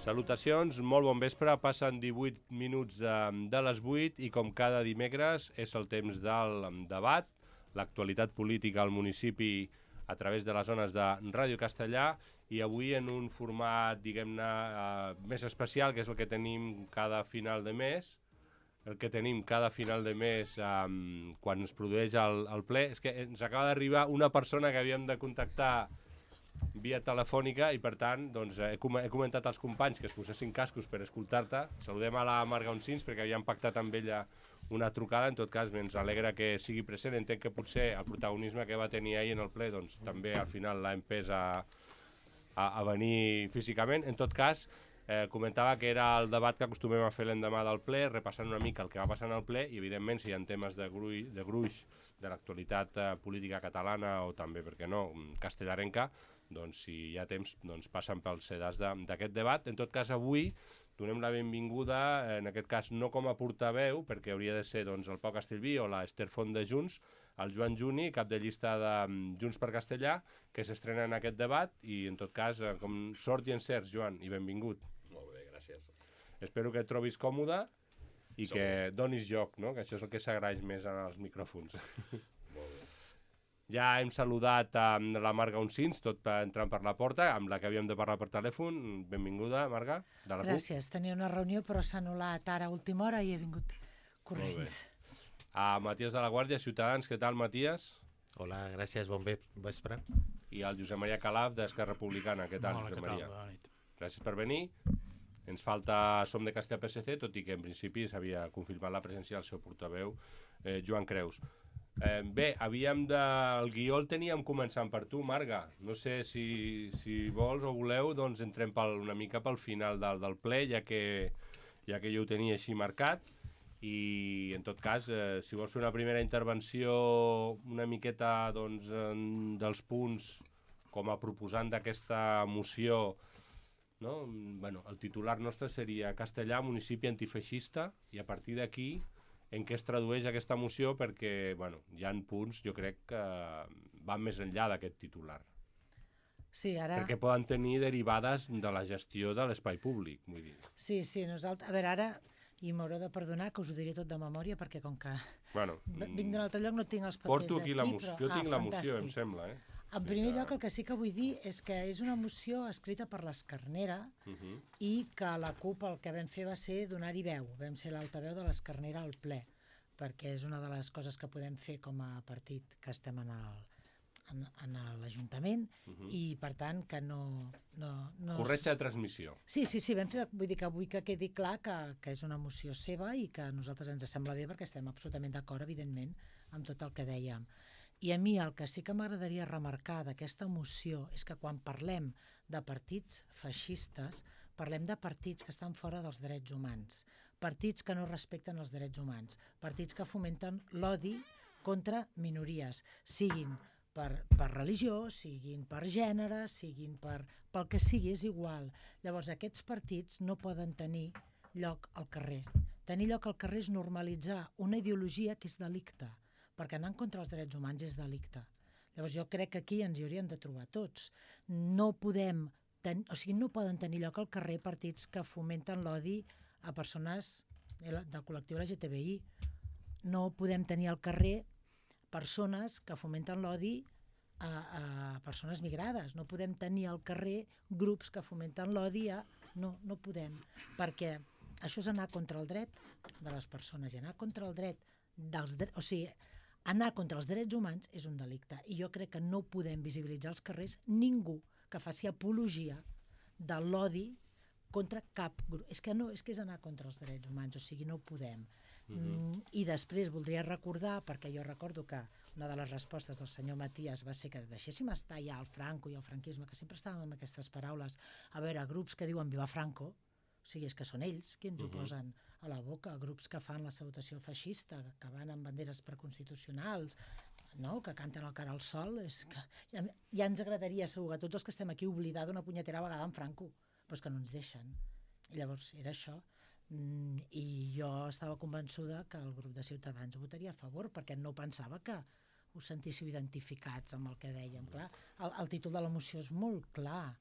Salutacions, molt bon vespre, passen 18 minuts de les 8 i com cada dimecres és el temps del debat, l'actualitat política al municipi a través de les zones de Ràdio Castellà i avui en un format, diguem-ne, més especial, que és el que tenim cada final de mes, quan es produeix el ple. És que ens acaba d'arribar una persona que havíem de contactar via telefònica i per tant doncs, he comentat als companys que es posessin cascos per escoltar-te. Saludem a la Marga Oncins perquè havíem pactat amb ella una trucada. En tot cas, ens alegra que sigui present. Entenc que potser el protagonisme que va tenir ahir en el ple doncs, també al final l'ha empès a venir físicament. En tot cas, comentava que era el debat que acostumem a fer l'endemà del ple, repassant una mica el que va passar en el ple i evidentment si hi ha temes de gruix de l'actualitat política catalana o també, per què no, castellarenca, doncs si hi ha temps doncs passen pels sedars d'aquest debat. En tot cas, avui donem la benvinguda, en aquest cas no com a portaveu, perquè hauria de ser doncs, el Pau Castellví o l'Ester Font de Junts, el Joan Juni, cap de llista de Junts per Castellà, que s'estrena en aquest debat i en tot cas, com sort i encerts, Joan, i benvingut. Molt bé, gràcies. Espero que et trobis còmode i que donis joc, no? Que això és el que s'agraeix més en els micròfons. Molt bé. Ja hem saludat amb la Marga Oncins, tot entrant per la porta, amb la que havíem de parlar per telèfon. Benvinguda, Marga, de la CUP. Gràcies, tenia una reunió però s'ha anul·lat ara a última hora i he vingut corrents. A Matías de la Guàrdia, Ciutadans, què tal, Matías? Hola, gràcies, bon vespre. I el Josep Maria Calaf, d'Esquerra Republicana, què tal, Josep Maria? Bona nit. Gràcies per venir. Ens falta Som de Castellà PSC, tot i que en principi s'havia confirmat la presència del seu portaveu, Joan Creus. Bé, el guió el teníem començant per tu, Marga. No sé si vols o voleu, doncs entrem una mica pel final del ple, ja que jo ho tenia així marcat. I, en tot cas, si vols fer una primera intervenció una miqueta doncs, dels punts com a proposant d'aquesta moció, no? Bueno, el titular nostre seria Castellà, municipi antifeixista, i a partir d'aquí en què es tradueix aquesta moció, perquè bueno, hi ha punts, jo crec, que van més enllà d'aquest titular. Sí, ara... Perquè poden tenir derivades de la gestió de l'espai públic, vull dir. Sí, nosaltres... A veure, ara, i m'haureu de perdonar que us ho diré tot de memòria, perquè com que vinc d'un altre lloc no tinc els papers porto aquí la moció, jo tinc la moció, em sembla, En primer lloc, el que sí que vull dir és que és una moció escrita per l'Escarnera i que la CUP el que vam fer va ser donar-hi veu. Vam ser l'altaveu de l'Escarnera al ple, perquè és una de les coses que podem fer com a partit que estem en l'Ajuntament i, per tant, que no... Corretja de transmissió. Sí, vam fer, vull dir que vull que quedi clar que és una moció seva i que a nosaltres ens sembla bé perquè estem absolutament d'acord, evidentment, amb tot el que dèiem. I a mi el que sí que m'agradaria remarcar d'aquesta moció és que quan parlem de partits feixistes, parlem de partits que estan fora dels drets humans, partits que no respecten els drets humans, partits que fomenten l'odi contra minories, siguin per religió, siguin per gènere, siguin pel que sigui, és igual. Llavors aquests partits no poden tenir lloc al carrer. Tenir lloc al carrer és normalitzar una ideologia que és delicte, perquè anar en contra dels drets humans és delicte. Llavors jo crec que aquí ens hi hauríem de trobar tots. No poden tenir lloc al carrer partits que fomenten l'odi a persones del col·lectiu LGTBI. No podem tenir al carrer persones que fomenten l'odi a persones migrades. No podem tenir al carrer grups que fomenten l'odi a... No podem, perquè això és anar contra el dret de les persones i anar contra el dret dels drets... O sigui, anar contra els drets humans és un delicte i jo crec que no podem visibilitzar als carrers ningú que faci apologia de l'odi contra cap grup. És que és anar contra els drets humans, o sigui, no ho podem. I després voldria recordar, perquè jo recordo que una de les respostes del senyor Matías va ser que deixéssim estar ja el Franco i el franquisme, que sempre estàvem amb aquestes paraules, a veure, grups que diuen Viva Franco, o sigui, és que són ells qui ens ho posen a la boca, grups que fan la salutació feixista, que van amb banderes preconstitucionals, no? Que canten el cara al sol, és que ja ens agradaria segur a tots els que estem aquí oblidar d'una punyetera vegada en Franco, però és que no ens deixen. I llavors era això. I jo estava convençuda que el grup de Ciutadans votaria a favor, perquè no pensava que us sentíssiu identificats amb el que dèiem. Clar, el títol de la moció és molt clar.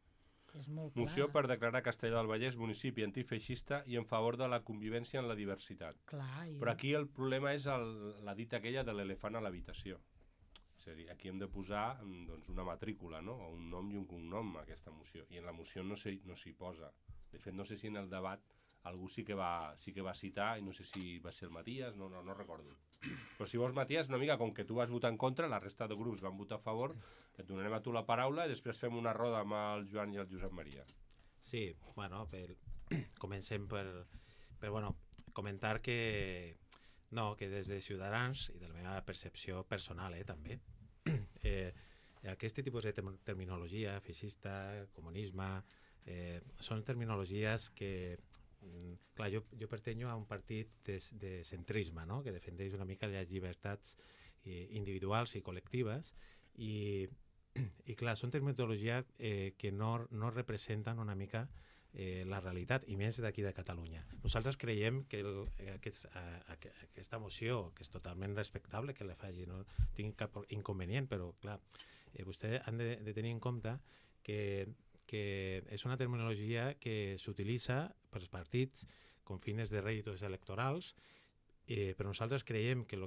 És molt Moció clar. per declarar Castellar del Vallès municipi antifeixista i en favor de la convivència en la diversitat. Clar, Però aquí el problema és la dita aquella de l'elefant a l'habitació. És a dir, aquí hem de posar doncs, una matrícula, no? O un nom i un cognom a aquesta moció. I en la moció no s'hi posa. De fet, no sé si en el debat algú sí que va citar, i no sé si va ser el Matías, no recordo. Però si vols, Matías, una mica, com que tu vas votar en contra, la resta de grups van votar a favor, et donarem a tu la paraula i després fem una roda amb el Joan i el Josep Maria. Sí, bueno, comencem per bueno, comentar que des de Ciutadans, i de la meva percepció personal també, aquest tipus de terminologia, feixista, comunisme, són terminologies que, clar, jo pertanyo a un partit de centrisme, no? Que defendeix una mica les llibertats individuals i col·lectives, i clar, són terminologia que no representen una mica la realitat, i més d'aquí de Catalunya. Nosaltres creiem que aquesta moció, que és totalment respectable que la faci, no tinc cap inconvenient, però clar, vostès han de tenir en compte que és una terminologia que s'utilitza pels partits com fines de rèditos electorals, però nosaltres creiem que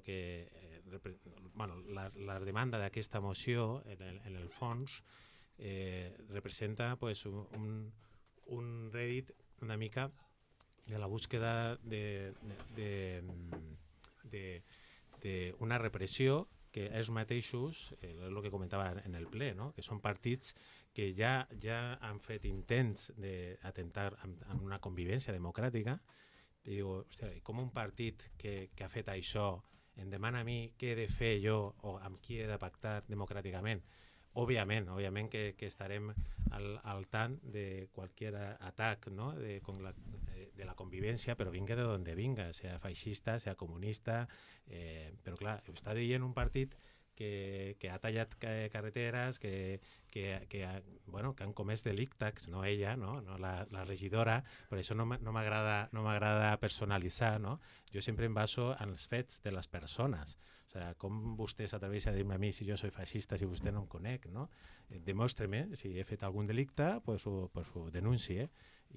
la demanda d'aquesta moció en el fons representa pues, un rèdit una mica de la búsqueda d'una repressió que ells mateixos, és el que comentava en el ple, no? Que són partits que ja han fet intents d'atentar amb una convivència democràtica. I diu, hòstia, com un partit que ha fet això em demana a mi què he de fer jo o amb qui he de pactar democràticament? Òbviament que estarem al tant de qualsevol atac, no? de la convivència, però vinga de donde vinga, sea feixista, sea comunista, però clar, ho està dient un partit que ha tallat carreteres, que han comès delictes, no ella, no la regidora, per això no m'agrada personalitzar, no? Jo sempre em baso en els fets de les persones. O sigui, com vostè s'atreveix a dir-me a mi si jo soy feixista, si vostè no em conec, no? Demostre-me, si he fet algun delicte, pues ho denuncie.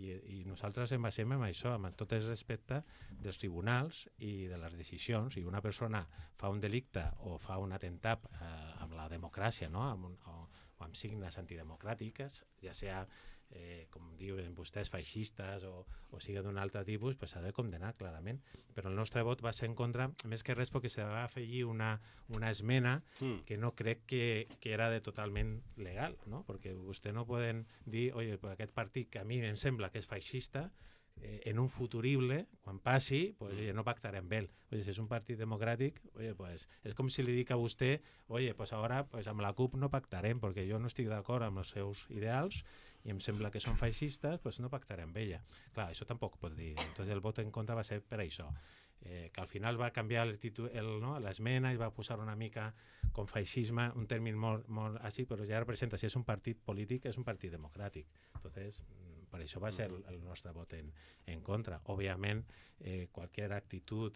I nosaltres em basem en això, amb tot el respecte dels tribunals i de les decisions. Si una persona fa un delicte o fa un atemptat amb la democràcia, no? o amb signes antidemocràtiques, ja sea, com diuen vostès, feixistes o sigui d'un altre tipus, pues s'ha de condenar clarament. Però el nostre vot va ser en contra, més que res perquè se va afegir una esmena que no crec que era de totalment legal, no? Perquè vostè no poden dir, oye, pues aquest partit que a mi em sembla que és feixista, en un futurible, quan passi, pues, oye, no pactarem amb ell. Oye, si és un partit democràtic, oye, pues, és com si li dic a vostè, oye, pues ara pues, amb la CUP no pactarem, perquè jo no estic d'acord amb els seus ideals i em sembla que són feixistes, pues no pactarem amb ella. Clar, això tampoc pot dir. Entonces el vot en contra va ser per això. Que al final va canviar l'esmena i va posar una mica com feixisme, un terme molt així, però ja representa, si és un partit polític, és un partit democràtic. Entonces, per això va ser el nostre vot en contra. Òbviament, qualsevol actitud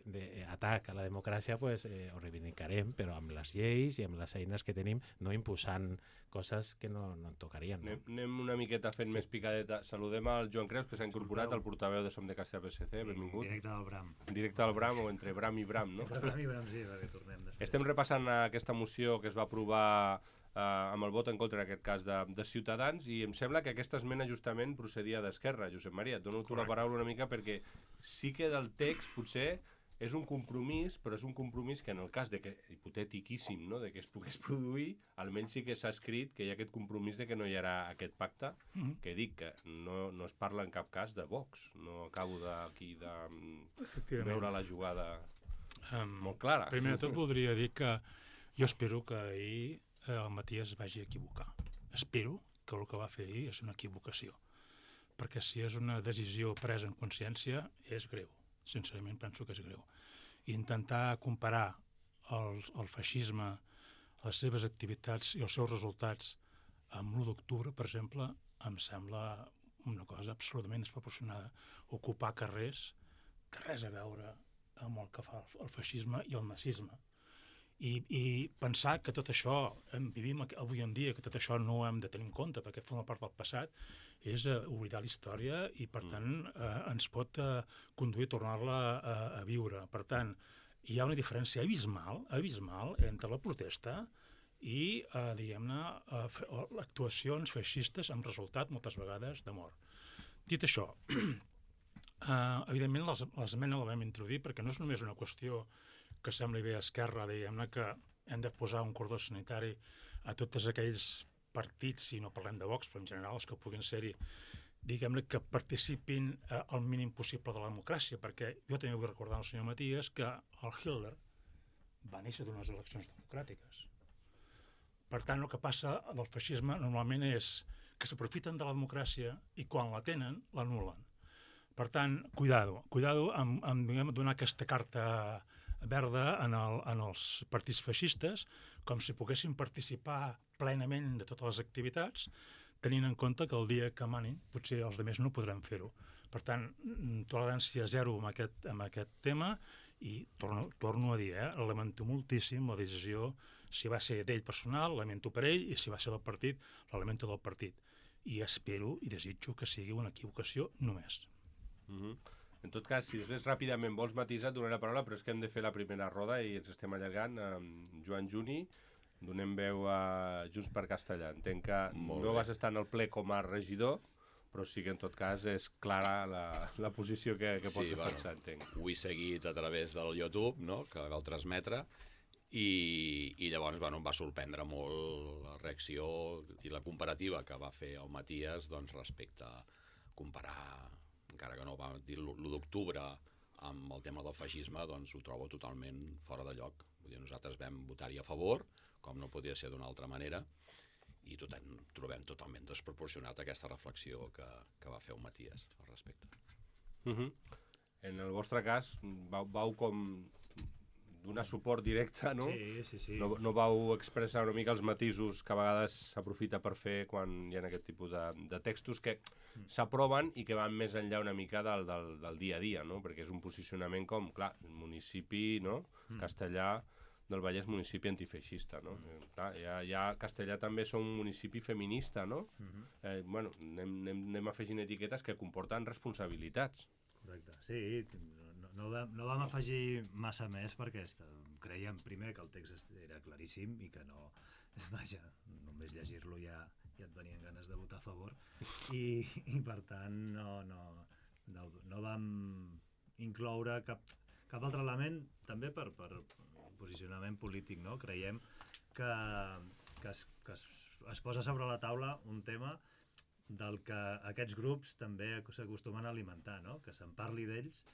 d'atac a la democràcia pues, ho reivindicarem, però amb les lleis i amb les eines que tenim, no imposant coses que no en tocarien. No? Anem una miqueta fent més picadeta. Saludem al Joan Creus, que s'ha incorporat, el portaveu de Som de Castellar PSC. Benvingut. Directe del Bram. Directe del Bram, o entre Bram i Bram, no? Entre Bram i Bram, sí, perquè tornem després. Estem repassant aquesta moció que es va aprovar amb el vot en contra, en aquest cas, de Ciutadans, i em sembla que aquesta esmena justament procedia d'Esquerra. Josep Maria, et dono tu la paraula una mica perquè sí que del text potser és un compromís, però és un compromís que en el cas de que, hipotètiquíssim, no?, de que es pogués produir, almenys sí que s'ha escrit que hi ha aquest compromís de que no hi haurà aquest pacte, que dic que no es parla en cap cas de Vox. No acabo d'aquí de veure la jugada molt clara. Primer de tot voldria dir que jo espero que ahir el Matías es vagi equivocar. Espero que el que va fer ahir és una equivocació, perquè si és una decisió presa en consciència és greu, sincerament penso que és greu. Intentar comparar el feixisme, les seves activitats i els seus resultats amb l'1 d'octubre, per exemple, em sembla una cosa absolutament desproporcionada. Ocupar carrers que res a veure amb el que fa el feixisme i el nazisme. I pensar que tot això, vivim avui en dia, que tot això no ho hem de tenir en compte perquè forma part del passat, és oblidar la història i, per tant, ens pot conduir a tornar-la a viure. Per tant, hi ha una diferència abismal entre la protesta i, diguem-ne, actuacions feixistes amb resultat, moltes vegades, de mort. Dit això, evidentment l'esmena la vam introduir perquè no és només una qüestió que sembli bé a Esquerra, diguem-ne, que hem de posar un cordó sanitari a tots aquells partits, si no parlem de Vox, però en general els que puguin ser-hi, diguem-ne, que participin al mínim possible de la democràcia, perquè jo també vull recordar al senyor Matías que el Hitler va néixer d'unes eleccions democràtiques. Per tant, el que passa del feixisme normalment és que s'aprofiten de la democràcia i quan la tenen, l'anul·len. Per tant, cuidado amb donar aquesta carta verda en els partits feixistes, com si poguessin participar plenament de totes les activitats, tenint en compte que el dia que manin potser els altres no podran fer-ho. Per tant, tolerància zero amb aquest tema i torno a dir, lamento moltíssim la decisió, si va ser d'ell personal, lamento per ell, i si va ser del partit, la lamento del partit. I espero i desitjo que sigui una equivocació només. En tot cas, si després ràpidament vols matisar, et donaré la paraula, però és que hem de fer la primera roda i ens estem allargant. Joan Juni, donem veu a Junts per Castellà. Entenc que no vas estar en el ple com a regidor, però sí que en tot cas és clara la posició que pots defensar, entenc. Ho he seguit a través del YouTube, no?, que va transmetre, i llavors em va sorprendre molt la reacció i la comparativa que va fer el Matías respecte a comparar, encara que no va dir l'1 d'octubre amb el tema del feixisme, ho trobo totalment fora de lloc. Vull dir, nosaltres vam votar-hi a favor, com no podia ser d'una altra manera, i trobem totalment desproporcionat aquesta reflexió que va fer el Matías al respecte. En el vostre cas, vau com donar suport directe, no? Sí. No vau expressar una mica els matisos que a vegades s'aprofita per fer quan hi ha aquest tipus de textos que s'aproven i que van més enllà una mica del dia a dia, no? Perquè és un posicionament com, clar, el municipi, no?, Castellà del Vallès, municipi antifeixista, no? Clar, ja Castellà també som un municipi feminista, no? Bueno, anem afegint etiquetes que comporten responsabilitats. Correcte, sí, no vam afegir massa més perquè creiem primer que el text era claríssim i que no, vaja, només llegir-lo ja et venien ganes de votar a favor i per tant no vam incloure cap altre element també per posicionament polític, no? Creiem que es posa sobre la taula un tema del que aquests grups també s'acostumen a alimentar, no? Que se'n parli d'ells,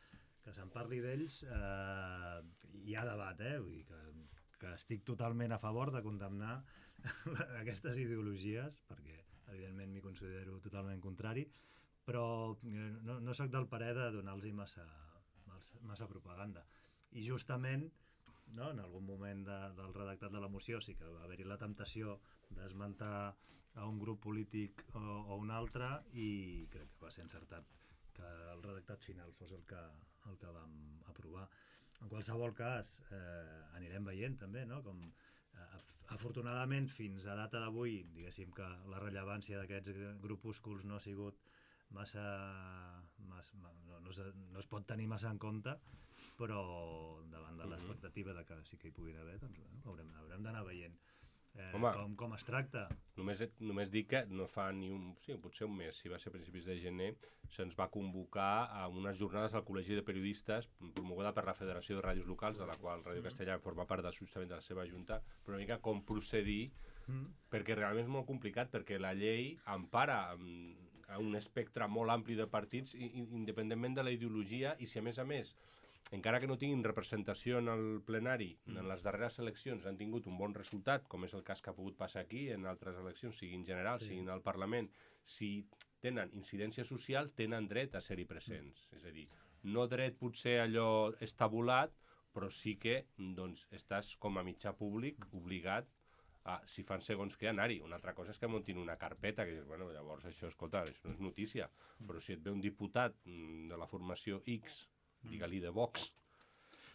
hi ha debat, vull dir que estic totalment a favor de condemnar aquestes ideologies, perquè evidentment m'hi considero totalment contrari, però no soc del parer de donar-los massa propaganda. I justament, no, en algun moment del redactat de la moció sí que va haver-hi la temptació d'esmentar a un grup polític o un altre i crec que va ser encertat que el redactat final fos el que vam aprovar. En qualsevol cas, anirem veient també, no?, com afortunadament fins a data d'avui, diguéssim que la rellevància d'aquests grupúsculs no ha sigut massa no es pot tenir massa en compte, però davant de l'expectativa de que sí que hi puguin haver, doncs haurem d'anar veient com es tracta. Només dic que no fa potser un mes, si va ser a principis de gener, se'ns va convocar a unes jornades al Col·legi de Periodistes promoguda per la Federació de Ràdios Locals, de la qual Ràdio Castellà forma part justament de la seva junta, però una mica com procedir, perquè realment és molt complicat, perquè la llei empara a un espectre molt ampli de partits, independentment de la ideologia, i si a més, encara que no tinguin representació en el plenari, en les darreres eleccions han tingut un bon resultat, com és el cas que ha pogut passar aquí, en altres eleccions, siguin generals, siguin al Parlament, si tenen incidència social, tenen dret a ser-hi presents. És a dir, no dret potser allò estabulat, però sí que estàs com a mitjà públic obligat si fan segons què, anar-hi. Una altra cosa és que muntin una carpeta, que dius, bueno, llavors això, escolta, això no és notícia, però si et ve un diputat de la formació X, digue-li de Vox,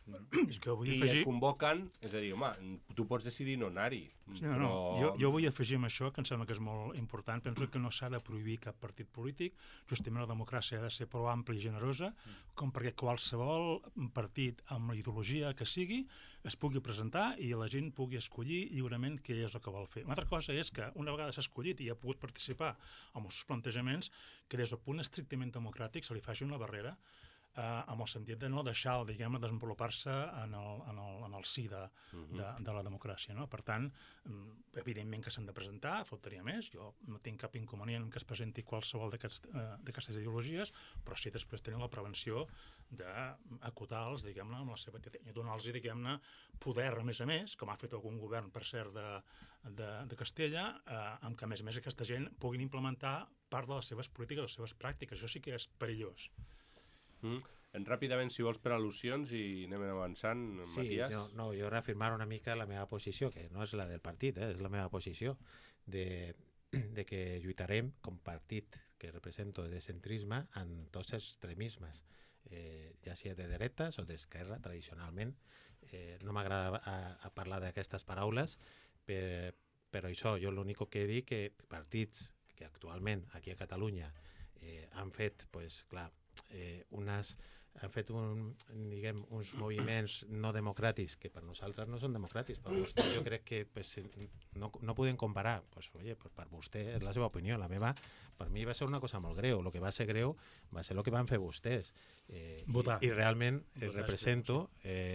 És que vull I afegir... et convoquen, és a dir, home, tu pots decidir no anar-hi. No, jo vull afegir amb això, que em sembla que és molt important. Penso que no s'ha de prohibir cap partit polític. Justament la democràcia ha de ser prou àmplia i generosa, com perquè qualsevol partit amb la ideologia que sigui es pugui presentar i la gent pugui escollir lliurement què és el que vol fer. Una altra cosa és que una vegada s'ha escollit i ha pogut participar en els seus plantejaments, que des del punt estrictament democràtic se li faci una barrera amb el sentit de no deixar, diguem, desenvolupar-se en el si de la democràcia, no? Per tant, evidentment que s'han de presentar, faltaria més, jo no tinc cap inconvenient que es presenti qualsevol d'aquestes ideologies, però sí després tenen la prevenció d'acotar-los, diguem-ne, amb la seva i donar-los, diguem-ne, poder, a més, com ha fet algun govern, per cert, de Castella, amb que, a més, aquesta gent puguin implementar part de les seves polítiques, de les seves pràctiques. Això sí que és perillós. Ràpidament, si vols, per al·lusions i anem avançant, Matías. Sí, jo reafirmar una mica la meva posició, que no és la del partit, és la meva posició, de que lluitarem com partit que represento de centrisme en tots els extremismes, ja sigui de dretes o d'esquerra, tradicionalment. No m'agrada parlar d'aquestes paraules, però això, jo l'únic que dic que partits que actualment aquí a Catalunya han fet, clar, han fet uns moviments no democràtics que per nosaltres no són democràtics, però jo crec que no podem comparar. Per vostè és la seva opinió, la meva per mi va ser una cosa molt greu. El que va ser greu va ser el que van fer vostès, i realment represento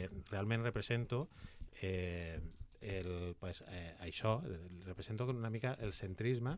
això, represento una mica el centrisme.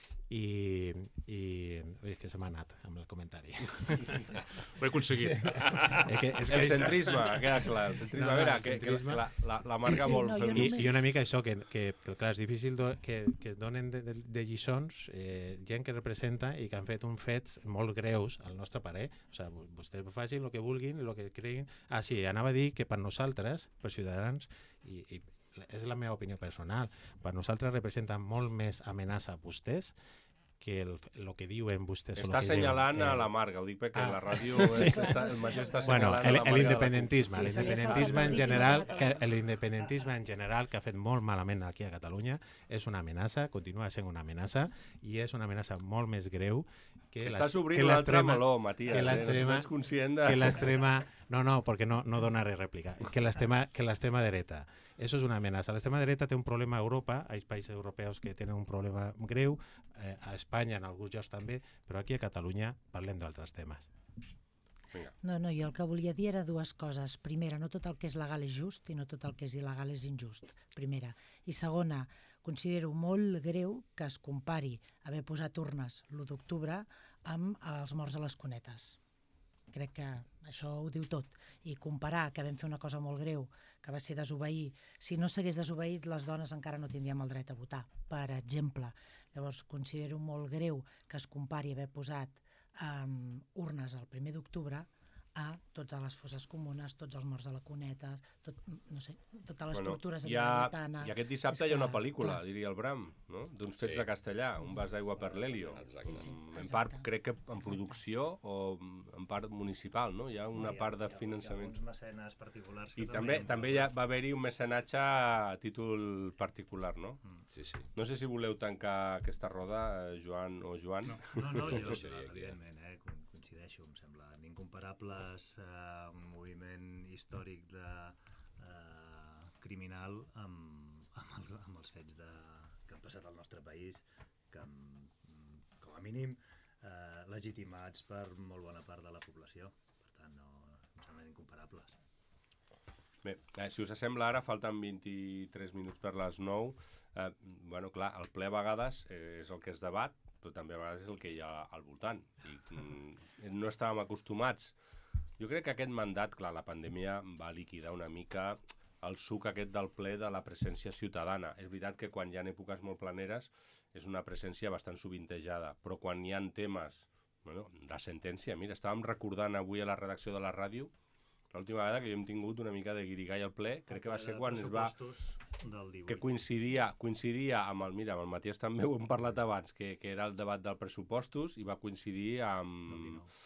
És que se m'ha anat amb el comentari. Ho he aconseguit. El centrisme, queda clar. El centrisme, a veure, la marca vol fer... I una mica això, que clar, és difícil que donen de lliçons gent que representa i que han fet uns fets molt greus, al nostre parer. O sigui, vostès facin el que vulguin, el que creguin. Sí, anava a dir que per nosaltres, per Ciutadans, i és la meva opinió personal, per nosaltres representen molt més amenaça a vostès que el que diuen vostès. Està assenyalant a la Marga, ho dic perquè la ràdio el Matías està assenyalant a la Marga. L'independentisme en general, que ha fet molt malament aquí a Catalunya, és una amenaça, continua sent una amenaça, i és una amenaça molt més greu que estàs obrint l'altre meló, Matías. Ets conscient de... Que l'extrema... No, perquè no donaré rèplica. Que l'extrema dreta. Això és una amenaça. L'extrema dreta té un problema a Europa, hi ha països europeus que tenen un problema greu, a Espanya en alguns llocs també, però aquí a Catalunya parlem d'altres temes. No, jo el que volia dir era dues coses. Primera, no tot el que és legal és just i no tot el que és il·legal és injust. Primera. I segona, considero molt greu que es compari haver posat urnes l'1 d'octubre amb els morts a les cunetes. Crec que això ho diu tot. I comparar que vam fer una cosa molt greu, que va ser desobeir. Si no s'hagués desobeït, les dones encara no tindríem el dret a votar, per exemple. Llavors, considero molt greu que es compari haver posat urnes el 1 d'octubre a totes les fosses comunes, tots els morts a la cuneta, totes les tortures a Vilamitana... I aquest dissabte hi ha una pel·lícula, diria el Bram, d'uns fets de Castellà, Un vas d'aigua per l'Helio. En part, crec que en producció o en part municipal, no? Hi ha una part de finançament. Hi ha uns mecenes particulars. I també va haver-hi un mecenatge a títol particular, no? Sí. No sé si voleu tancar aquesta roda, Joan o Joan. No, jo evidentment, coincideixo, em sembla incomparables un moviment històric criminal amb els fets que han passat al nostre país, que com a mínim legitimats per molt bona part de la població. Per tant, em semblen incomparables. Bé, si us sembla, ara falten 23 minuts per les 9. Clar, el ple a vegades és el que es debat, però també a vegades és el que hi ha al voltant. I no estàvem acostumats. Jo crec que aquest mandat, clar, la pandèmia va liquidar una mica el suc aquest del ple de la presència ciutadana. És veritat que quan hi ha èpoques molt planeres és una presència bastant sovintejada, però quan hi ha temes, la sentència, mira, estàvem recordant avui a la redacció de la ràdio, l'última vegada que hem tingut una mica de guirigall al ple, crec que va ser quan es va... que coincidia amb el... Mira, amb el Matías també ho hem parlat abans, que era el debat dels pressupostos i va coincidir amb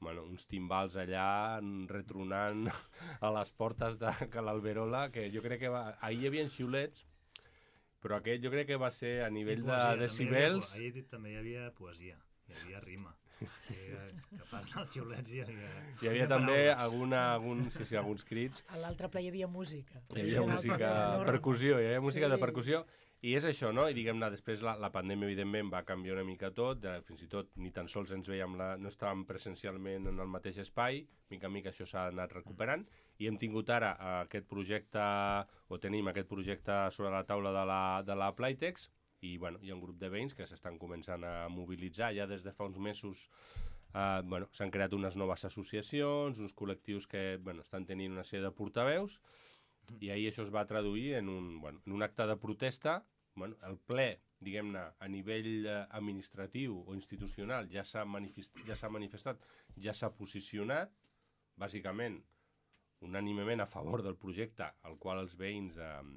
bueno, uns timbals allà retronant a les portes de l'Alberola, que jo crec que ahir hi havia xiulets, però aquest jo crec que va ser a nivell de decibels... Ahir també hi havia poesia, hi havia rima. Sí, que parlen els xiulets i hi havia també alguns crits. A l'altre ple hi havia música. Hi havia música, percussió, hi havia música de percussió. I és això, no? I diguem-ne, després la pandèmia, evidentment, va canviar una mica tot, fins i tot ni tan sols ens veiem, no estàvem presencialment en el mateix espai, mica en mica això s'ha anat recuperant, i hem tingut ara aquest projecte, o tenim aquest projecte sobre la taula de la Playtex, i bueno, hi ha un grup de veïns que s'estan començant a mobilitzar, ja des de fa uns mesos s'han creat unes noves associacions, uns col·lectius que estan tenint una sèrie de portaveus, i ahir això es va traduir en un acte de protesta. El ple, diguem-ne, a nivell administratiu o institucional ja s'ha manifestat, ja s'ha posicionat, bàsicament, unànimement a favor del projecte, al qual els veïns,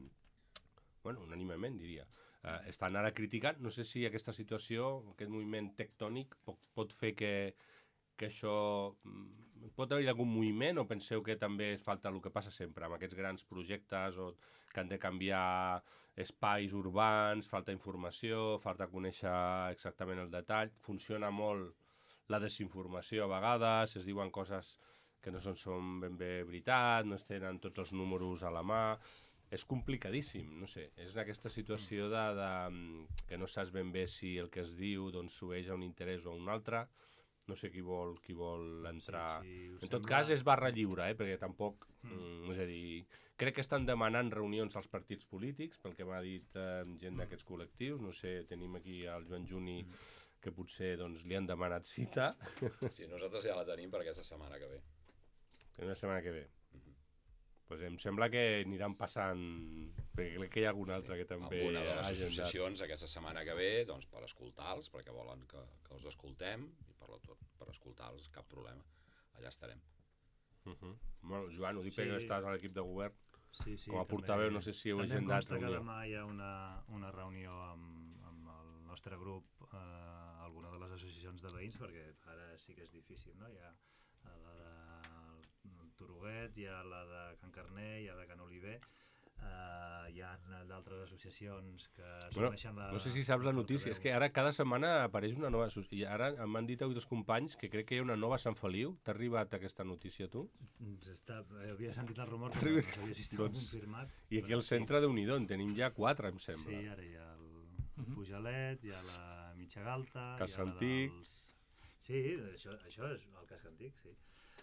unànimement diria, estan ara criticant. No sé si aquesta situació, aquest moviment tectònic, pot fer que això... Pot haver algun moviment o penseu que també falta el que passa sempre amb aquests grans projectes que han de canviar espais urbans, falta informació, falta conèixer exactament el detall, funciona molt la desinformació a vegades, es diuen coses que no són ben bé veritat, no es tenen tots els números a la mà, és complicadíssim, no sé, és aquesta situació que no saps ben bé si el que es diu s'obeeix a un interès o a un altre. No sé qui vol entrar... En tot cas, és barra lliure, perquè tampoc... És a dir, crec que estan demanant reunions als partits polítics, pel que m'ha dit gent d'aquests col·lectius. No sé, tenim aquí el Joan Juni, que potser li han demanat cita. Sí, nosaltres ja la tenim per aquesta setmana que ve. Una setmana que ve. Pues em sembla que aniran passant, perquè crec que hi ha alguna altra que també alguna de les ha agendat. associacions aquesta setmana que ve, per escoltar-los, perquè volen que els escoltem, i per escoltar-los, cap problema. Allà estarem. Bueno, Joan, ho dic perquè estàs a l'equip de govern. Sí, com a portaveu, no sé si heu agendat reunió. També em consta que demà hi ha una reunió amb el nostre grup, alguna de les associacions de veïns, perquè ara sí que és difícil, no? Hi ha la de Turuguet, hi ha la de Can Carner, hi ha de Can Oliver, hi ha d'altres associacions que assumeixen la... No sé si saps la notícia, és que ara cada setmana apareix una nova associació, i ara m'han dit avui dos companys que crec que hi ha una nova a Sant Feliu. T'ha arribat aquesta notícia a tu? Havia sentit el rumor, però no sabia si estava confirmat. I aquí al centre de Unidó en tenim ja 4, em sembla. Sí, ara hi ha el Pujalet, hi ha la Mitjagalta... Casc Antic... Sí, això és el Casc Antic, sí.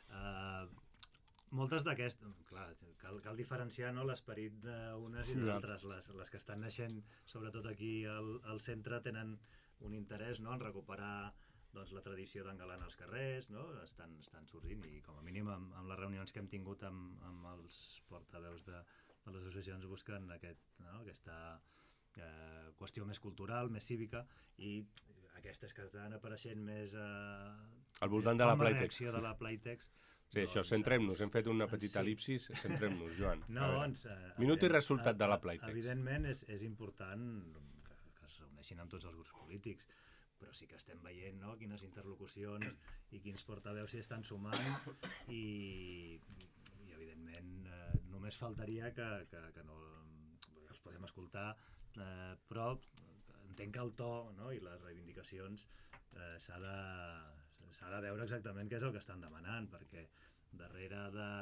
Moltes d'aquestes, clar, cal diferenciar, no, l'esperit d'unes i d'altres. Les que estan naixent, sobretot aquí al centre, tenen un interès, no, en recuperar la tradició d'engalant als carrers, no? Estan sortint, i com a mínim amb les reunions que hem tingut amb els portaveus de les associacions busquen aquesta qüestió més cultural, més cívica, i aquestes que estan apareixent més al voltant de la Playtex. Reacció de la Playtex. Sí, això, centrem-nos, hem fet una petita elipsis, centrem-nos, Joan. No, minut i resultat de la Playtex. Evidentment és important que es reuneixin amb tots els grups polítics, però sí que estem veient, no, quines interlocucions i quins portaveus s'hi estan sumant, i evidentment només faltaria que no els podem escoltar, però entenc que el to, no, i les reivindicacions s'ha de veure exactament què és el que estan demanant, perquè darrere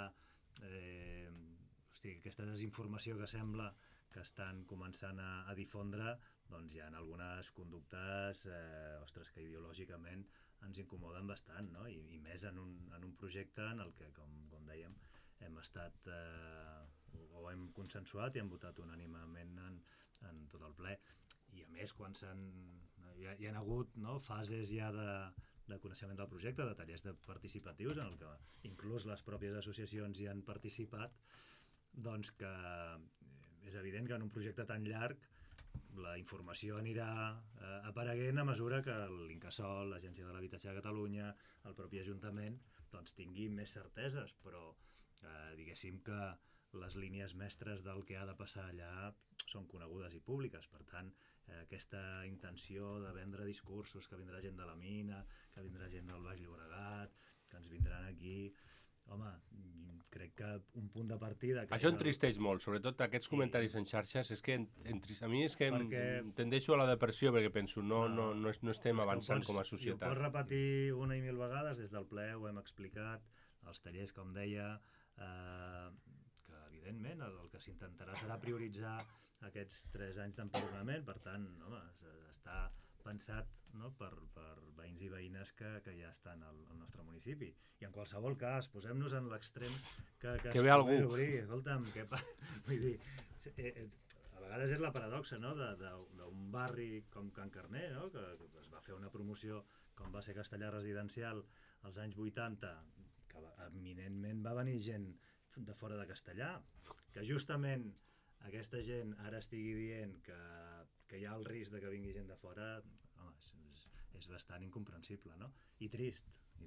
aquesta desinformació que sembla que estan començant a difondre, doncs hi ha algunes conductes que ideològicament ens incomoden bastant, no? I més en un projecte en el que, com dèiem, hem estat o hem consensuat i hem votat unànimement en tot el ple. I a més, quan hi ha hagut, no, fases ja de coneixement del projecte, de tallers participatius en el que inclús les pròpies associacions hi han participat, doncs que és evident que en un projecte tan llarg la informació anirà apareguent a mesura que l'Incasòl, l'Agència de l'Habitatge de Catalunya, el propi Ajuntament, doncs tingui més certeses, però diguéssim que les línies mestres del que ha de passar allà són conegudes i públiques. Per tant, aquesta intenció de vendre discursos, que vindrà gent de la mina, que vindrà gent del Baix Llobregat, que ens vindrà aquí, home, crec que un punt de partida... Que Això entristeix molt, sobretot aquests comentaris en xarxes, és que a mi és que em tendeixo a la depressió perquè penso, no estem avançant com a societat. I ho pots repetir una i mil vegades, des del ple ho hem explicat, als tallers, com deia, que evidentment el que s'intentarà serà prioritzar aquests 3 anys d'empadronament, per tant, home, està pensat, no, per veïns i veïnes que ja estan al nostre municipi. I en qualsevol cas, posem-nos en l'extrem que ve algú. Obrir. Escolta'm, vull dir, a vegades és la paradoxa, no?, d'un barri com Can Carner, no?, que es va fer una promoció com va ser Castellar Residencial als anys 80, que eminentment va venir gent de fora de Castellar, que justament aquesta gent ara estigui dient que hi ha el risc de que vingui gent de fora, home, és bastant incomprensible, no? I trist.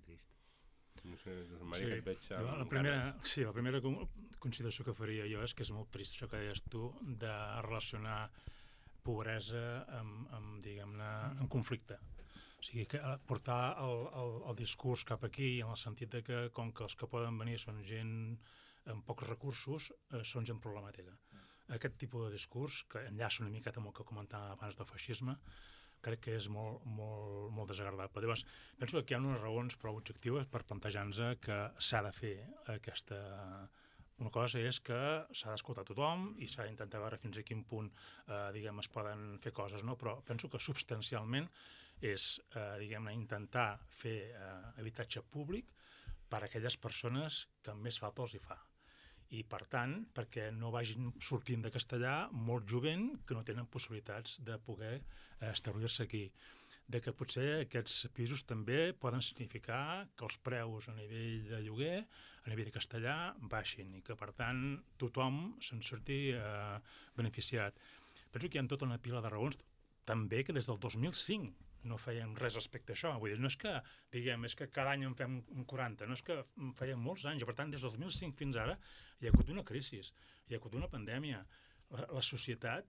No sé, Maria, que et veig... La primera consideració que faria jo és que és molt trist això que deies tu, de relacionar pobresa amb diguem-ne, en conflicte. O sigui, que portar el discurs cap aquí, en el sentit de que, com que els que poden venir són gent amb pocs recursos, són gent problemàtica. Aquest tipus de discurs, que enllaça una miqueta amb el que comentava abans del feixisme, crec que és molt desagradable. Llavors, penso que hi ha unes raons prou objectives per plantejar-nos que s'ha de fer aquesta... Una cosa és que s'ha d'escoltar tothom i s'ha d'intentar veure fins a quin punt diguem, es poden fer coses, no? Però penso que substancialment és diguem-ne, intentar fer habitatge públic per a aquelles persones que més falta els hi fa. I, per tant, perquè no vagin sortint de Castellar molt jovent que no tenen possibilitats de poder establir-se aquí. De que potser aquests pisos també poden significar que els preus a nivell de lloguer, a nivell de Castellar, baixin i que, per tant, tothom se'n surti beneficiat. Penso que hi ha tota una pila de raons, també que des del 2005 no fèiem res respecte a això. Vull dir, no és que, diguem, és que cada any en fem un 40, no és que fèiem molts anys, i per tant, des del 2005 fins ara hi ha hagut una crisi, hi ha hagut una pandèmia. La societat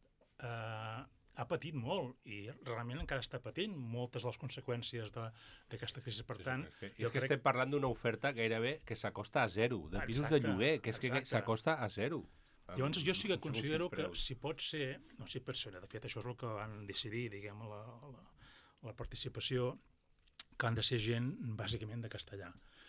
ha patit molt i realment encara està patint moltes de les conseqüències d'aquesta crisi. Per tant, és que estem parlant d'una oferta gairebé que s'acosta a zero, de pisos de lloguer, que és que s'acosta a zero. Llavors jo sí que considero que si pot ser, no si pot ser, de fet això és el que van decidir, diguem, la participació, que han de ser gent bàsicament de Castellar.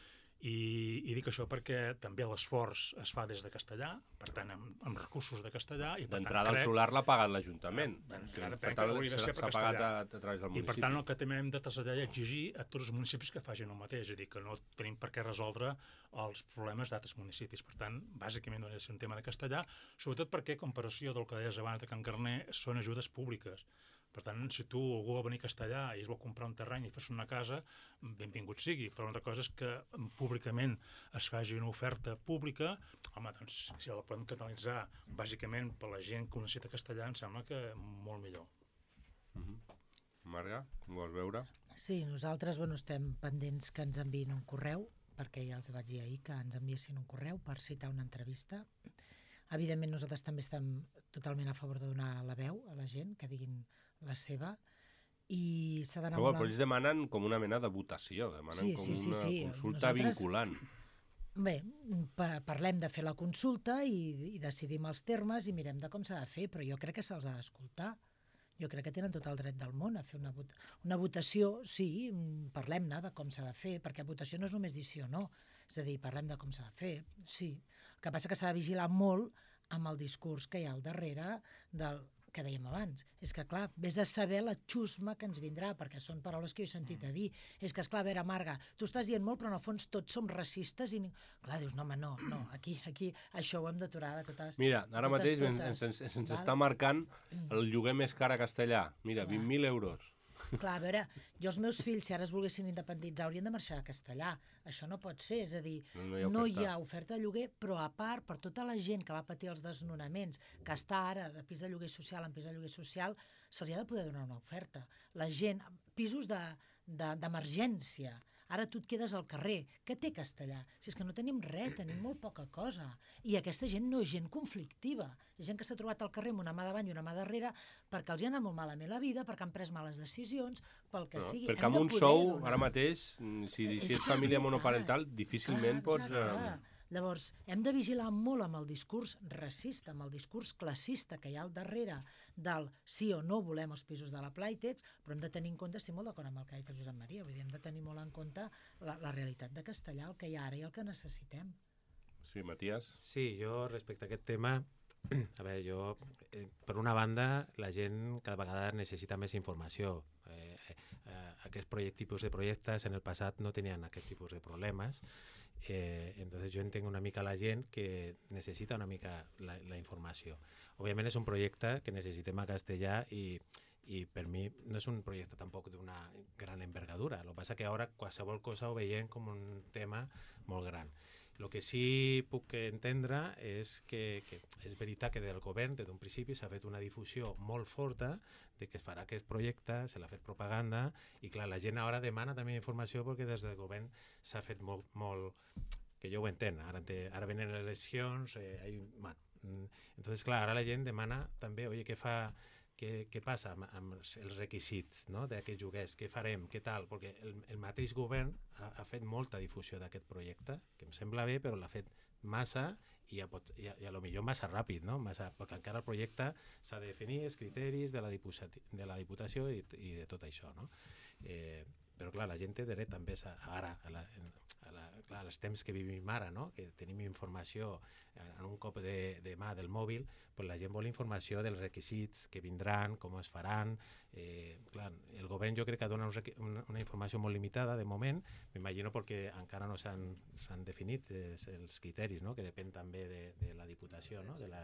I dic això perquè també l'esforç es fa des de Castellar, per tant amb recursos de Castellar. D'entrada el solar l'ha pagat l'Ajuntament. S'ha pagat a través del municipi. I per tant el que també hem de traslladar i exigir a tots els municipis que facin el mateix, és a dir, que no tenim per què resoldre els problemes d'altres municipis. Per tant, bàsicament no ha de ser un tema de Castellar, sobretot perquè, en comparació del que deies abans de Can Carner, són ajudes públiques. Per tant, si algú va venir a Castellar i es vol comprar un terreny i fer-se una casa, benvingut sigui. Però una cosa és que públicament es faci una oferta pública, home, doncs, si la podem canalitzar bàsicament per la gent que ho necessita Castellar, em sembla que molt millor. Marga, ho vols veure? Sí, nosaltres estem pendents que ens enviïn un correu, perquè ja els vaig dir ahir que ens enviessin un correu per citar una entrevista. Evidentment, nosaltres també estem totalment a favor de donar la veu a la gent, que diguin la seva, i s'ha d'anar... Però ells demanen com una mena de votació, demanen com una consulta vinculant. Bé, parlem de fer la consulta i decidim els termes i mirem de com s'ha de fer, però jo crec que se'ls ha d'escoltar. Jo crec que tenen tot el dret del món a fer una votació, sí, parlem-ne de com s'ha de fer, perquè votació no és només dir sí o no, és a dir, parlem de com s'ha de fer, sí. El que passa que s'ha de vigilar molt amb el discurs que hi ha al darrere del que dèiem abans. És que, clar, vés a saber la xusma que ens vindrà, perquè són paraules que jo he sentit a dir. És que, esclar, a veure, Marga, tu estàs dient molt, però en el fons tots som racistes i... Clar, dius, no, home, no, aquí això ho hem d'aturar de totes. Mira, ara mateix ens està marcant el lloguer més car a Castellar. Mira, 20.000 euros. Clar, a veure, jo els meus fills, si ara es volguessin independitzar, haurien de marxar a Castellar. Això no pot ser, és a dir, no hi ha oferta de lloguer, però a part, per tota la gent que va patir els desnonaments, que està ara de pis de lloguer social en pis de lloguer social, se'ls ha de poder donar una oferta. La gent, pisos d'emergència, Ara tu et quedes al carrer. Què té Castellar? Si és que no tenim res, tenim molt poca cosa. I aquesta gent no és gent conflictiva. És gent que s'ha trobat al carrer amb una mà davant i una mà darrere perquè els hi ha anat molt malament la vida, perquè han pres males decisions, pel que sigui. Perquè amb un sou, ara mateix, si és família monoparental, difícilment pots... Llavors, hem de vigilar molt amb el discurs racista, amb el discurs classista que hi ha al darrere del sí o no volem els pisos de la Playtex, però hem de tenir en compte, estic molt d'acord amb el que ha dit el Josep Maria, vull dir, hem de tenir molt en compte la realitat de Castellar, el que hi ha ara i el que necessitem. Sí, Matías? Sí, jo respecte a aquest tema, a veure, per una banda, la gent cada vegada necessita més informació. Aquest tipus de projectes en el passat no tenien aquest tipus de problemes. Entonces yo entenc una mica la gent que necessita una mica la informació. Òbviament és un projecte que necessitem a Castellar i per mi no és un projecte tampoc d'una gran envergadura. El que passa que ara qualsevol cosa ho veiem com un tema molt gran. El que sí puc entendre és que és veritat que del govern, des d'un principi, s'ha fet una difusió molt forta de que es farà aquest projecte, se l'ha fet propaganda, i clar, la gent ara demana també informació perquè des del govern s'ha fet molt que jo ho entenc, ara venen les eleccions, entonces clar, ara la gent demana també, oye, què passa amb els requisits, no, d'aquests lloguers, què farem, què tal, perquè el mateix govern ha fet molta difusió d'aquest projecte, que em sembla bé, però l'ha fet massa i a lo millor massa ràpid, no? Perquè encara el projecte s'ha de definir els criteris de la Diputació i de tot això, no? Però clar, la gent té dret també ara, clar, els temps que vivim ara, no? Que tenim informació en un cop de mà del mòbil, però la gent vol informació dels requisits que vindran, com es faran. Clar, el govern jo crec que dona una informació molt limitada de moment, m'imagino perquè encara no s'han definit els criteris, no? Que depèn també de la Diputació, no? De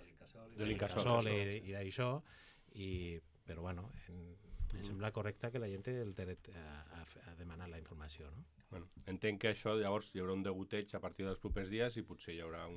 l'Incasòl i d'això, però bueno, em sembla correcte que la gent té el dret a demanar la informació, no? Bueno, entenc que això llavors hi haurà un degoteig a partir dels propers dies i potser hi haurà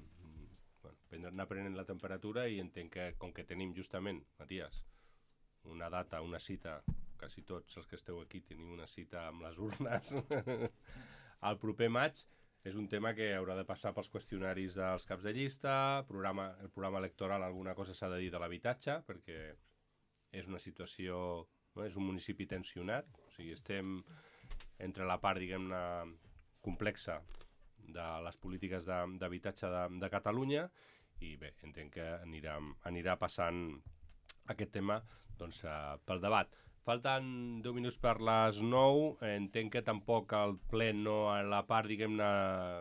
anar prenent la temperatura, i entenc que com que tenim justament, Matías, una data, una cita, quasi tots els que esteu aquí tenim una cita amb les urnes al proper maig, és un tema que haurà de passar pels qüestionaris dels caps de llista, el programa electoral, alguna cosa s'ha de dir de l'habitatge, perquè és una situació, no? És un municipi tensionat, o sigui, estem entre la part, diguem-ne, complexa de les polítiques d'habitatge de Catalunya, i bé, entenc que anirà passant aquest tema doncs, pel debat. Falten 10 minuts per les 9, entenc que tampoc el ple, no, a la part, diguem-ne,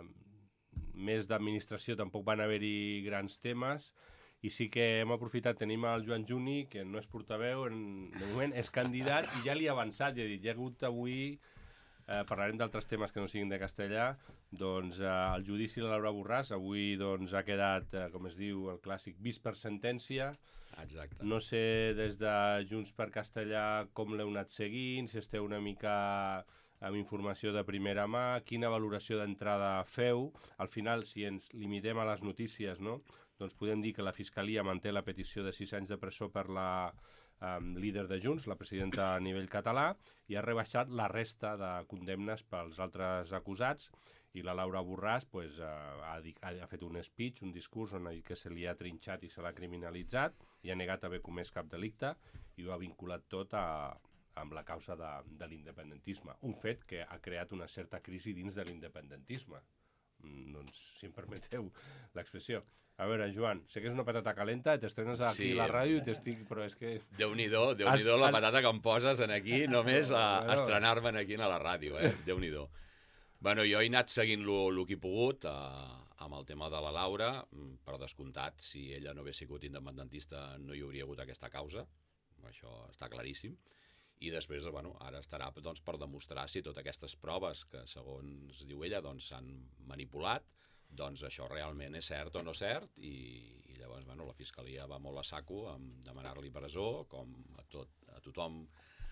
més d'administració, tampoc van haver-hi grans temes, i sí que hem aprofitat, tenim el Joan Juni, que no és portaveu, de moment és candidat, i ja li ha avançat, ja ha dit, hi ha hagut avui, parlarem d'altres temes que no siguin de castellà, doncs el judici de Laura Borràs, avui doncs ha quedat, com es diu, el clàssic vist per sentència. Exacte. No sé des de Junts per Castellà com l'heu anat seguint, si esteu una mica amb informació de primera mà, quina valoració d'entrada feu. Al final, si ens limitem a les notícies, no? Doncs podem dir que la Fiscalia manté la petició de 6 anys de presó per la líder de Junts, la presidenta a nivell català, i ha rebaixat la resta de condemnes pels altres acusats, i la Laura Borràs pues, ha fet un speech, un discurs on ha dit que se li ha trinxat i se l'ha criminalitzat, i ha negat haver comès cap delicte, i ho ha vinculat tot amb la causa de l'independentisme. Un fet que ha creat una certa crisi dins de l'independentisme. Doncs, si em permeteu l'expressió. A veure, Joan, sé que és una patata calenta, t'estrenes aquí a la ràdio i t'estic... Però és que... Déu-n'hi-do la patata que em poses aquí, només a estrenar-me'n aquí a la ràdio, Déu-n'hi-do. Bueno, jo he anat seguint el que he pogut amb el tema de la Laura, per descomptat, si ella no hagués sigut independentista no hi hauria hagut aquesta causa, això està claríssim. I després, bueno, ara estarà doncs, per demostrar si totes aquestes proves que, segons diu ella, doncs, s'han manipulat, doncs això realment és cert o no cert, i llavors bueno, la Fiscalia va molt a saco amb demanar-li presó, com a tothom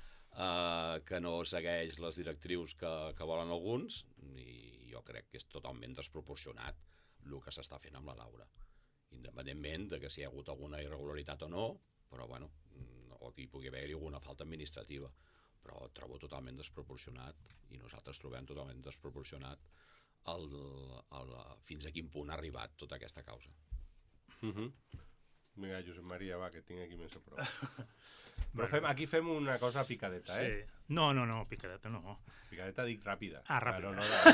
que no segueix les directrius que volen alguns, i jo crec que és totalment desproporcionat el que s'està fent amb la Laura. Independentment de que si hi ha hagut alguna irregularitat o no, però bueno, o que hi pugui haver alguna falta administrativa. però trobo totalment desproporcionat, i nosaltres trobem totalment desproporcionat fins a quin punt ha arribat tota aquesta causa. Vinga, Josep Maria, va, que tinc aquí més a prop. Però aquí fem una cosa picadeta, eh? Sí. No, picadeta no. Picadeta dic ràpida. Ah, ràpida.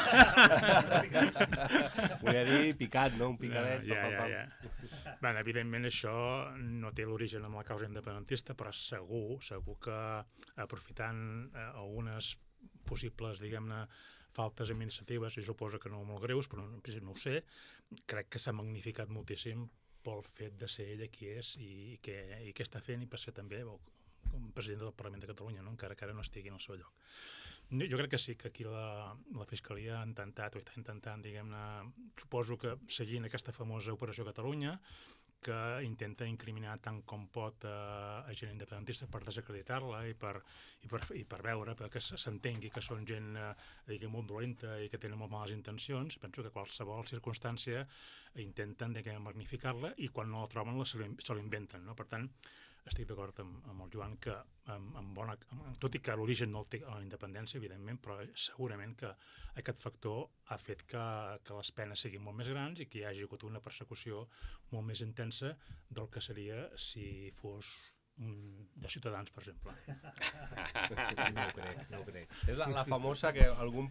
Volia dir picat, no? Un picadet. Ja. Bé, evidentment això no té l'origen amb la causa independentista, però segur que aprofitant algunes possibles, diguem-ne, faltes administratives, i suposo que no molt greus, però en principi no ho sé, crec que s'ha magnificat moltíssim pel fet de ser ell qui és i què està fent, i per ser també com president del Parlament de Catalunya, no? Encara que ara no estigui en el seu lloc. Jo crec que sí, que aquí la Fiscalia ha intentat, o està intentant, diguem-ne, suposo que seguint aquesta famosa Operació Catalunya, que intenta incriminar tant com pot a gent independentista per desacreditar-la i per veure, perquè s'entengui que són gent molt dolenta i que tenen molt males intencions. Penso que qualsevol circumstància intenten magnificar-la, i quan no la troben se l'inventen, no? Per tant, estic d'acord amb el Joan que, tot i que l'origen no el té a la independència, evidentment, però segurament que aquest factor ha fet que les penes siguin molt més grans i que hi hagi hagut una persecució molt més intensa del que seria si fos de Ciutadans, per exemple. No ho crec. És la famosa que algun...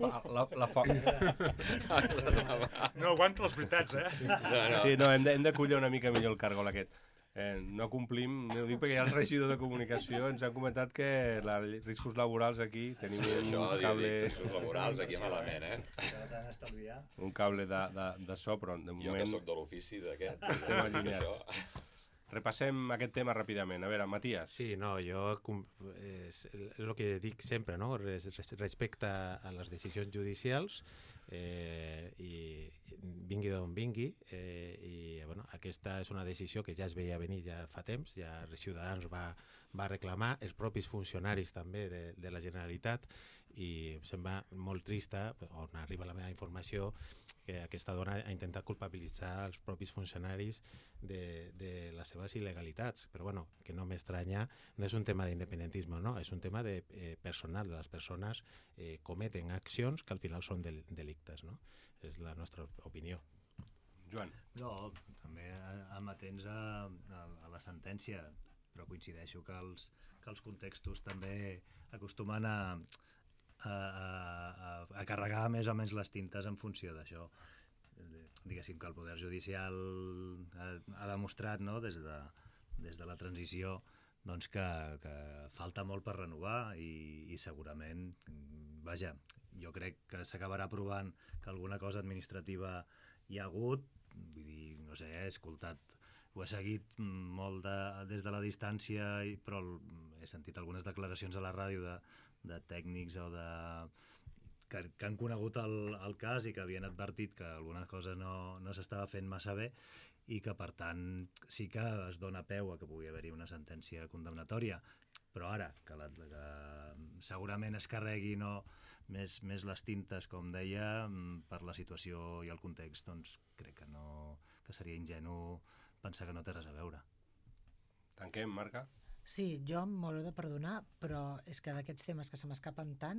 No aguanto les veritats, eh? Sí, no, hem de collir una mica millor el cargol aquest. No complim, ho dic perquè ja el regidor de comunicació ens ha comentat que riscos laborals aquí tenim un cable... Riscos laborals aquí malament, un cable de so, però de moment... Jo que soc de l'ofici d'aquest... Estem allunyats. Repassem aquest tema ràpidament. A veure, Matías. Sí, no, jo és el que dic sempre, no? Respecte a les decisions judicials, i vingui d'on vingui, i bueno, aquesta és una decisió que ja es veia venir ja fa temps, ja Ciutadans va reclamar, els propis funcionaris també de la Generalitat, i em sembla molt trista, on arriba la meva informació, que aquesta dona ha intentat culpabilitzar els propis funcionaris de les seves il·legalitats. Però bueno, que no m'estranya, no és un tema d'independentisme, no? És un tema personal, de les persones cometen accions que al final són delictes, no? És la nostra opinió. Joan. No, també amatents a la sentència, però coincideixo que els contextos també acostumen a carregar més o menys les tintes en funció d'això. Diguéssim que el Poder Judicial ha demostrat, no, des de la transició, doncs que falta molt per renovar, i segurament, vaja, jo crec que s'acabarà provant que alguna cosa administrativa hi ha hagut. Vull dir, no sé, he escoltat, ho he seguit molt des de la distància, però he sentit algunes declaracions a la ràdio de tècnics que han conegut el cas i que havien advertit que alguna cosa no s'estava fent massa bé, i que per tant sí que es dona peu a que pugui haver-hi una sentència condemnatòria. Però ara, que segurament es carregui més les tintes, com deia, per la situació i el context, doncs crec que seria ingenu pensar que no té res a veure. Tanquem, Marca? Sí, jo m'ho de perdonar, però és que d'aquests temes que se m'escapen tant,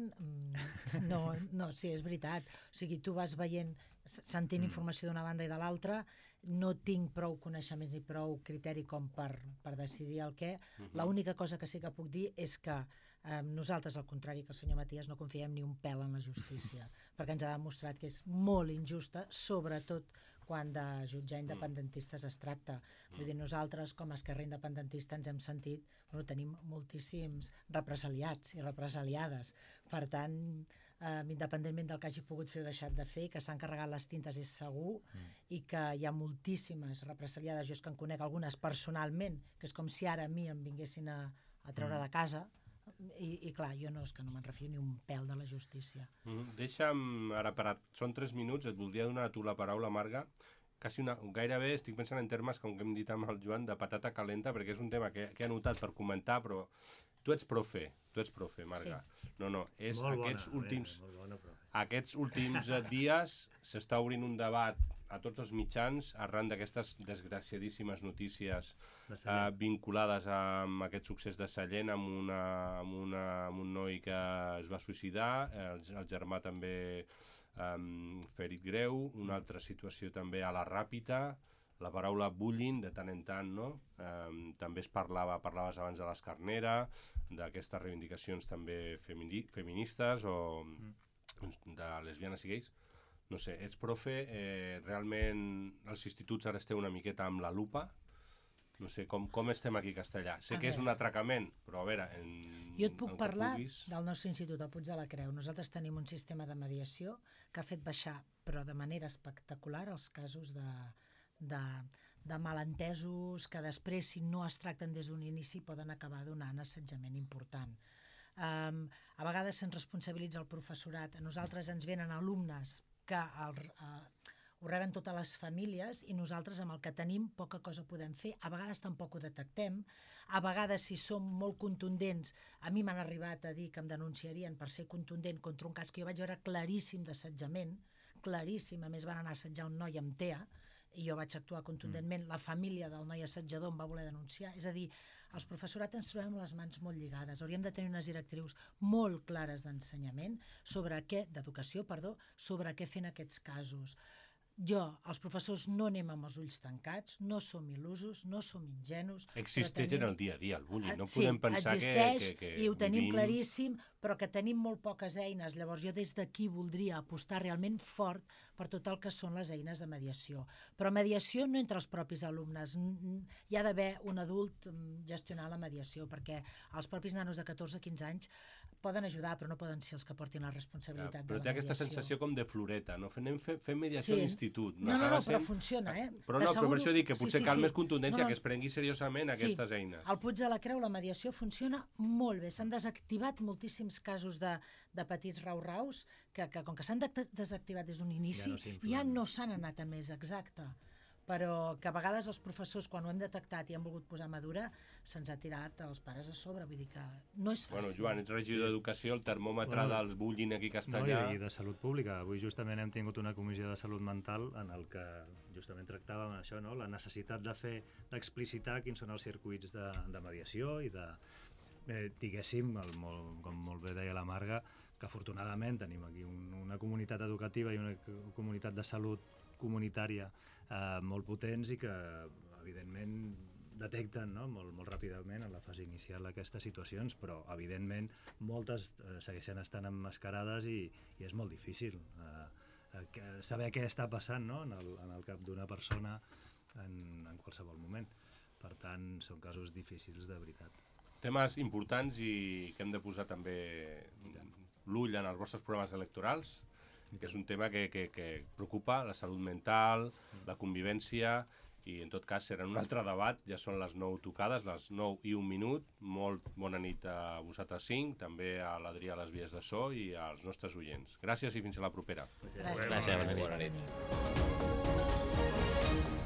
no, sí, és veritat. O sigui, tu vas veient, sentint informació d'una banda i de l'altra, no tinc prou coneixements ni prou criteri com per decidir el què. L'única cosa que sí que puc dir és que nosaltres, al contrari que el senyor Matías, no confiem ni un pèl en la justícia, perquè ens ha demostrat que és molt injusta, sobretot quan de jutjar independentistes es tracta. Vull dir, nosaltres, com a Esquerra Independentista, ens hem sentit, tenim moltíssims represaliats i represaliades. Per tant, independentment del que hagi pogut fer o deixat de fer, que s'han carregat les tintes és segur, i que hi ha moltíssimes represaliades. Jo és que en conec algunes personalment, que és com si ara a mi em vinguessin a treure de casa, i clar, jo no me'n refio ni un pèl de la justícia. Deixa'm ara parat, són 3 minuts, et voldria donar a tu la paraula, Marga. Gairebé estic pensant en termes, com que hem dit amb el Joan, de patata calenta, perquè és un tema que he anotat per comentar, però tu ets profe, Marga. Sí. No, és Molt bona, aquests últims dies s'està obrint un debat a tots els mitjans, arran d'aquestes desgraciadíssimes notícies De Sallent. vinculades amb aquest succés de Sallent, amb un noi que es va suïcidar, el germà també ferit greu, una altra situació també a la Ràpita, la paraula bullying de tant en tant, no? També parlaves abans de l'Escarnera, d'aquestes reivindicacions també feministes o de lesbianes i gais. No sé, ets profe, realment els instituts ara esteu una miqueta amb la lupa. No sé, com estem aquí a Castellà? Sé que és un atracament, però a veure... Jo et puc parlar del nostre institut, el Puig de la Creu. Nosaltres tenim un sistema de mediació que ha fet baixar, però de manera espectacular, els casos de malentesos que després, si no es tracten des d'un inici, poden acabar donant assetjament important. A vegades se'n responsabilitza el professorat. A nosaltres ens venen alumnes que ho reben totes les famílies i nosaltres amb el que tenim poca cosa podem fer. A vegades tampoc ho detectem. A vegades, si som molt contundents, a mi m'han arribat a dir que em denunciarien per ser contundent contra un cas que jo vaig veure claríssim d'assetjament, claríssim. A més, van anar a assetjar un noi amb TEA i jo vaig actuar contundentment. La família del noi assetjador em va voler denunciar. És a dir, els professorat ens trobem les mans molt lligades. Hauríem de tenir unes directrius molt clares d'ensenyament, d'educació, sobre què fer en aquests casos. Els professors, no anem amb els ulls tancats, no som il·lusos, no som ingenus. Existeix en el dia a dia, el bullying. No Sí, podem pensar existeix que i ho tenim vivim... claríssim, però que tenim molt poques eines. Llavors jo des d'aquí voldria apostar realment fort per tot el que són les eines de mediació. Però mediació no entre els propis alumnes. Hi ha d'haver un adult gestionant la mediació, perquè els propis nanos de 14-15 anys poden ajudar, però no poden ser els que portin la responsabilitat de la mediació. Però té aquesta sensació com de floreta, no? Fem mediació a l'institut. No, però funciona, eh? Però per això dic que potser cal més contundència, que es prengui seriosament aquestes eines. Al Puig de la Creu la mediació funciona molt bé. S'han desactivat moltíssims casos de petits rau-raus que com que s'han desactivat des d'un inici, ja no s'han anat a més, exacte. Però que a vegades els professors, quan ho hem detectat i han volgut posar madura, se'ns ha tirat els pares a sobre, vull dir que no és fàcil. Bueno, Joan, ets regidor d'Educació, el termòmetre del bullying aquí a Castellà... I de Salut Pública. Avui justament hem tingut una comissió de salut mental en el que justament tractàvem això, no? La necessitat d'explicitar quins són els circuits de mediació i de, diguéssim, com molt bé deia la Marga, que afortunadament tenim aquí una comunitat educativa i una comunitat de salut comunitària molt potents i que, evidentment, detecten molt ràpidament en la fase inicial aquestes situacions, però, evidentment, moltes segueixen estant emmascarades i és molt difícil saber què està passant en el cap d'una persona en qualsevol moment. Per tant, són casos difícils de veritat. Temes importants i que hem de posar també l'ull en els vostres programes electorals, que és un tema que preocupa, la salut mental, la convivència, i en tot cas serà un altre debat. Ja són les 9 tocades, les 9 i 1 minut. Molt bona nit a vosaltres 5, també a l'Adrià a les vies de so i als nostres oients. Gràcies i fins a la propera. Gràcies. Bona nit. Bona nit.